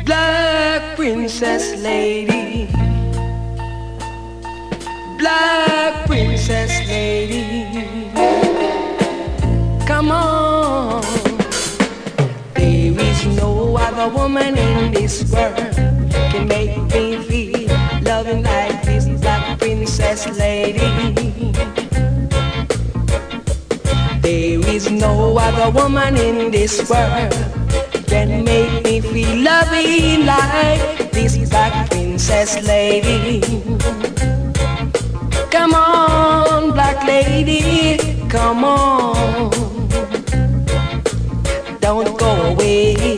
Black princess lady, black princess lady, come on. There is no other woman in this world can make me feel loving like this black princess lady. There is no other woman in this world can make me feel loving like this black princess lady. Come on, black lady, come on. Don't go away.